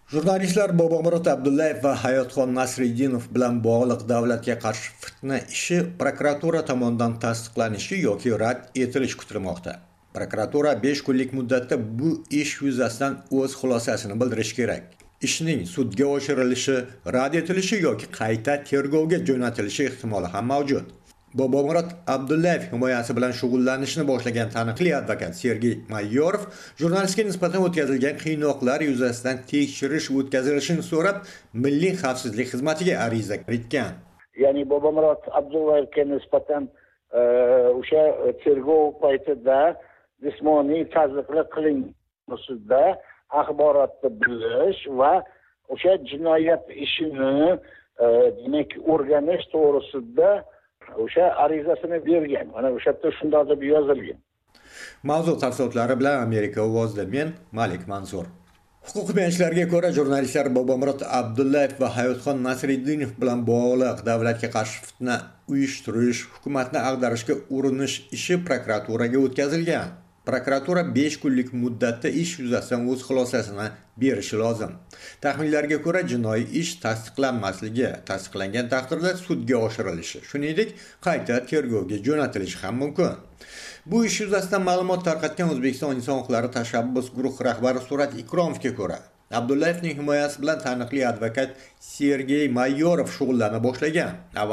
Jurnalistlar Bobomurod Abdullayev va Hayotxon Nasriddinov bilan bog'liq davlatga qarshi fitna ishi prokuratura tomonidan tasdiqlanishi yoki rad etilishi kutilmoqda. Prokuratura 5 kunlik muddatda bu ish yuzasidan o'z xulosasini bildirishi kerak. Ishning sudga oshirilishi, rad etilishi yoki qayta tergovga jo'natilishi ehtimoli ham mavjud. Bobomurod Abdullayev himoyasi bilan shug'ullanishni boshlagan taniqli advokat Sergey Mayorov jurnalistga nisbatan o'tkazilgan qiynoqlar yuzasidan tekshirish o'tkazilishini so'rab, Milliy xavfsizlik xizmatiga ariza kiritgan. Ya'ni Bobomurod Abdullayevga nisbatan o'sha tergov paytida jismoniy tazyiqlar qilinmasida axborotni bilish va o'sha jinoyat ishini demak o'rganish to'g'risida o'sha arizasini bergan. Mana o'sha yerda shunday deb yozilgan. Mavzu tafsilotlari bilan Amerika ovozida men Malik Mansur. Huquq tayanchlarga ko'ra, jurnalistlar Bobomurod Abdullayev va Hayotxon Nasriddinov bilan bog'liq davlatga qarshi fitna uyushtirish, hukumatni ag'darishga urinish ishi prokuraturaga o'tkazilgan. Prokuratura 5 kunlik muddatda ish yuzasidan o'z xulosasini berishi lozim. Taxminlarga ko'ra, jinoiy ish tasdiqlanmasligi, tasdiqlangan taqdirda sudga oshirilishi, shuningdek, qayta tergovga jo'natilishi ham mumkin. Bu ish yuzasidan ma'lumot tarqatgan O'zbekiston Inson huquqlari tashabbus guruhi rahbari Surat Ikromovga ko'ra, Abdullayevning himoyasi bilan taniqli advokat Sergey Mayorov shug'ullana boshlagan.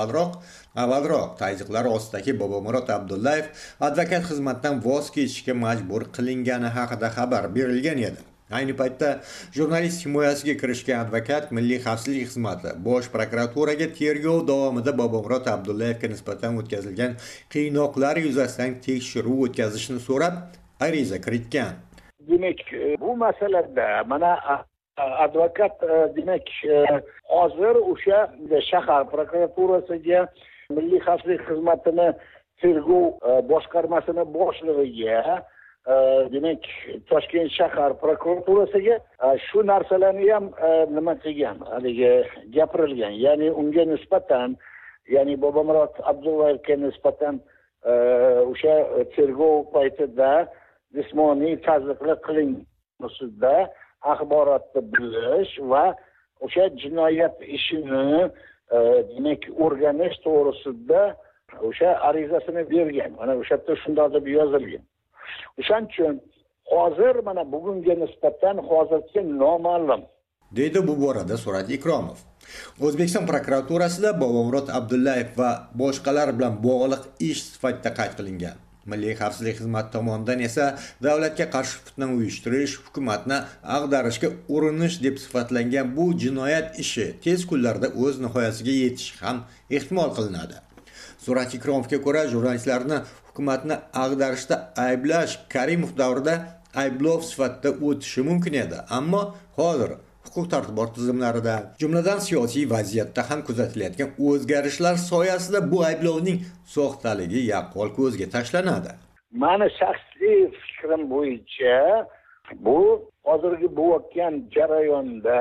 Avvalroq tazyiqlar ostidagi Bobomurod Abdullayev advokat xizmatidan voz kechishga majbur qilingani haqida xabar berilgan edi. Ayni paytda jurnalist himoyasiga kirishgan advokat Milliy xavfsizlik xizmati Bosh prokuraturaga tergov davomida Bobomurod Abdullayevga nisbatan o'tkazilgan qiynoqlar yuzasidan tekshiruv o'tkazishni so'rab, ariza kiritgan. Demak, bu masalada mana advokat demak hozir o'sha shahar prokuraturasiga Milliy xavfsizlik xizmatini tergov boshqarmasini boshlig'iga demak Toshkent shahar prokuraturasiga shu narsalarni ham nima qilgan, haligi gapirilgan. Ya'ni unga nisbatan, ya'ni Bobomurod Abdullayevga nisbatan o'sha tergov paytida jismoniy tazyiqlar qilinmasida axborotni bilish va o'sha jinoyat ishini demak o'rganish to'g'risida o'sha arizasini bergan. Mana o'sha yerda shunday deb yozilgan. O'shaning uchun hozir mana bugunga nisbatan hozircha noma'lum, deydi bu borada Surat Ikromov. O'zbekiston prokuraturasida Bobomurod Abdullayev va boshqalar bilan bog'liq ish sifatida qayd qilingan. Milliy xavfsizlik xizmati tomonidan esa davlatga qarshi fitna uyushtirish, hukumatni ag'darishga urinish deb sifatlangan bu jinoyat ishi tez kunlarda o'z nihoyasiga yetishi ham ehtimol qilinadi. Surat Ikromovga ko'ra, jurnalistlarni hukumatni ag'darishda ayblash Karimov davrida ayblov sifatida o'tishi mumkin edi, ammo hozir huquq tartibot tizimlarida, jumladan siyosiy vaziyatda ham kuzatilayotgan o'zgarishlar soyasida bu ayblovning soxtaligi yaqqol ko'zga tashlanadi. Mani shaxsiy fikrim bo'yicha bu hozirgi bo'layotgan jarayonda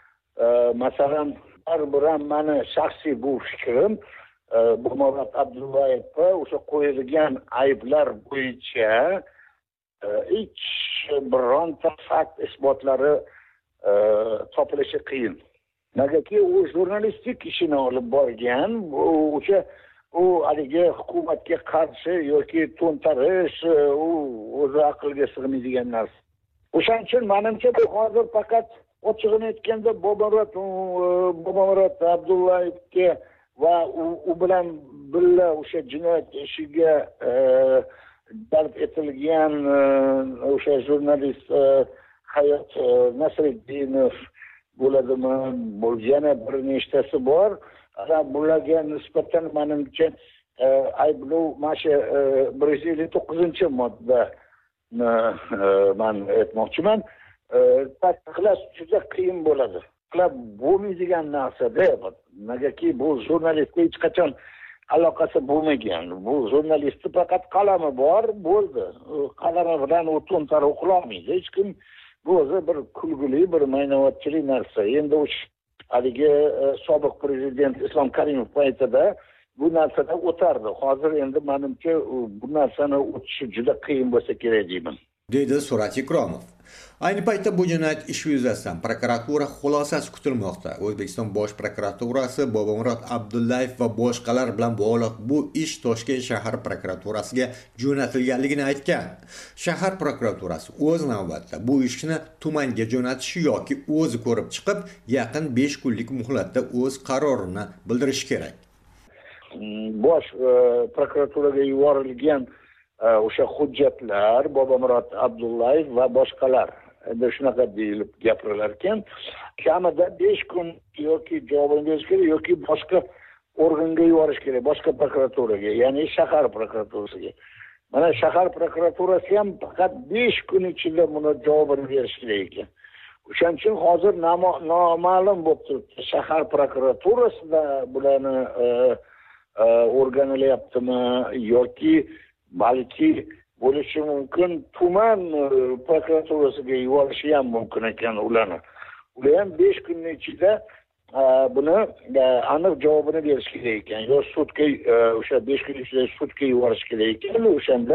masalan bir mani shaxsiy bu fikrim Bobomurod Abdullayevga o'sha qo'yilgan ayblar bo'yicha hech bironta fakt isbotlari topilishi qiyin. Negaki u jurnalistik ishini olib borgan, u haligi hukumatga qarshi yoki to'ntarish, u o'zi aqlga sig'maydigan narsa. O'shaning uchun menimcha bu hozir faqat ochig'ini aytganda Bobomurod Abdullayevga va u bilan birga o'sha jinoyat ishiga jalb etilgan o'sha jurnalist Hayot Nasriddinov bo'ladimi, yana bir nechtasi bor. Bularga nisbatan menimcha ayblov mana shu 159-modda men aytmoqchiman. Tasdiqlash juda qiyin bo'ladi. Qilib bo'lmaydigan narsa-da. Negaki bu jurnalistga hech qachon aloqasi bo'lmagan. Bu jurnalistning faqat qalami bor, bo'ldi. Qalami bilan u to'ntarib qilolmaydi. Hech kim bu o'zi bir kulgili, bir maynavatchilik narsa. Endi o'sha haligi sobiq prezident Islom Karimov paytida bu narsadan o'tardi. Hozir endi menimcha bu narsani o'tishi juda qiyin bo'lsa kerak deyman. deydi Surat Ikromov. Ayni paytda bu jinoyat ishi yuzasidan prokuratura xulosasi kutilmoqda. O'zbekiston Bosh prokuraturasi Bobomurod Abdullayev va boshqalar bilan bog'liq bu ish Toshkent shahar prokuraturasiga jo'natilganligini aytgan. Shahar prokuraturasi o'z navbatida bu ishni tumanga jo'natishi yoki o'zi ko'rib chiqib, yaqin 5 kunlik muhlatda o'z qarorini bildirishi kerak. Bosh prokuraturaga yuborilgan o'sha hujjatlar Bobomurod Abdullayev va boshqalar endi shunaqa deyilib gapirilar ekan, kamida 5 kun yoki javobini berish kerak yoki boshqa organga yuborish kerak, boshqa prokuraturaga, ya'ni shahar prokuraturasiga. Mana shahar prokuraturasi ham faqat 5 kun ichida buni javobini berish kerak ekan. O'shaning uchun hozir noma'lum bo'lib turibdi. Shahar prokuraturasida bularni o'rganilyaptimi yoki balki bo'lishi mumkin tuman prokuraturasiga yuborishi ham mumkin ekan ularni. Ular ham 5 kunning ichida buni aniq javobini berish kerak ekan. Yo sudga o'sha 5 kun ichida sudga yuborish kerak ekan, o'shanda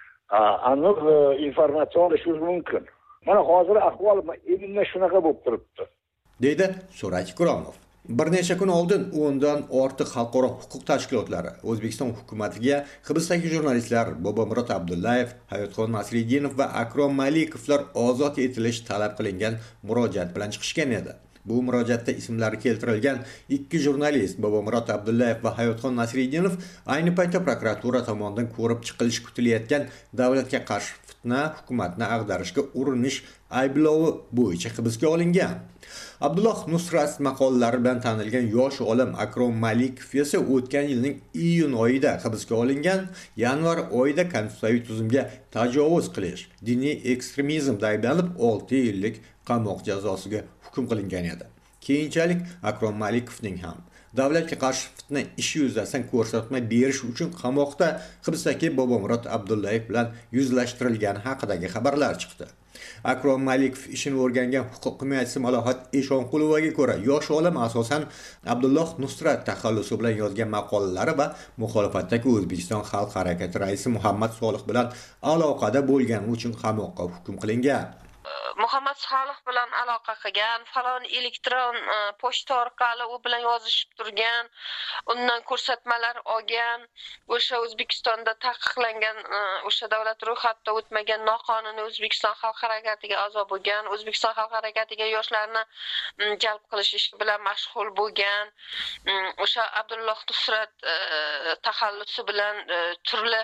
aniq informatsiya olishimiz mumkin. Mana hozir ahvol endi shunaqa bo'lib turibdi, deydi Surat Ikromov. Bir necha kun oldin 10 dan ortiq xalqaro huquq tashkilotlari O'zbekiston hukumatiga hibsdagi jurnalistlar Bobomurod Abdullayev, Hayotxon Nasriddinov va Akrom Malikovlar ozod etilishi talab qilingan murojaat bilan chiqishgan edi. Bu murojaatda ismlari keltirilgan 2 jurnalist Bobomurod Abdullayev va Hayotxon Nasriddinov ayni paytda prokuratura tomonidan ko'rib chiqilishi kutilayotgan davlatga qarshi fitna, hukumatni ag'darishga urinish ayblovi bo'yicha hibsga olingan. Abdulloh Nusrat maqolalari bilan tanilgan yosh olim Akrom Malikov esa o'tgan yilning iyun oyida hibsga olingan. Yanvar oyida konstitutsiyaviy tuzumga tajovuz qilish, diniy ekstremizmda ayblanib 6 yillik qamoq jazosiga hukm qilingan edi. Keyinchalik Akrom Malikovning ham davlatga qarshi fitna ishi yuzasidan ko'rsatma berish uchun qamoqda hibsdagi Bobomurod Abdullayev bilan yuzlashtirilgani haqidagi xabarlar chiqdi. Akrom Malikov ishini o'rgangan huquq himoyachisi Malohat Eshonqulovaga ko'ra, yosh olim asosan Abdulloh Nusrat taxallusi bilan yozgan maqolalari va muxolifatdagi O'zbekiston xalq harakati raisi Muhammad Solih bilan aloqada bo'lgani uchun qamoqqa hukm qilingan. Muhammad Solih bilan aloqa qilgan, falon elektron pochta orqali u bilan yozishib turgan, undan ko'rsatmalar olgan, o'sha O'zbekistonda taqiqlangan, o'sha davlat ro'yxatida o'tmagan noqonuniy O'zbekiston xalq harakatiga a'zo bo'lgan, O'zbekiston xalq harakatiga yoshlarni jalb qilish ishi bilan mashg'ul bo'lgan, o'sha Abdulloh Nusrat taxallusi bilan turli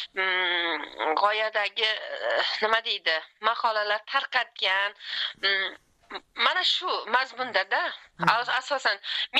g'oyadagi nima deydi, maqolalar tarqatgan. Mana shu mazmunda-da asosan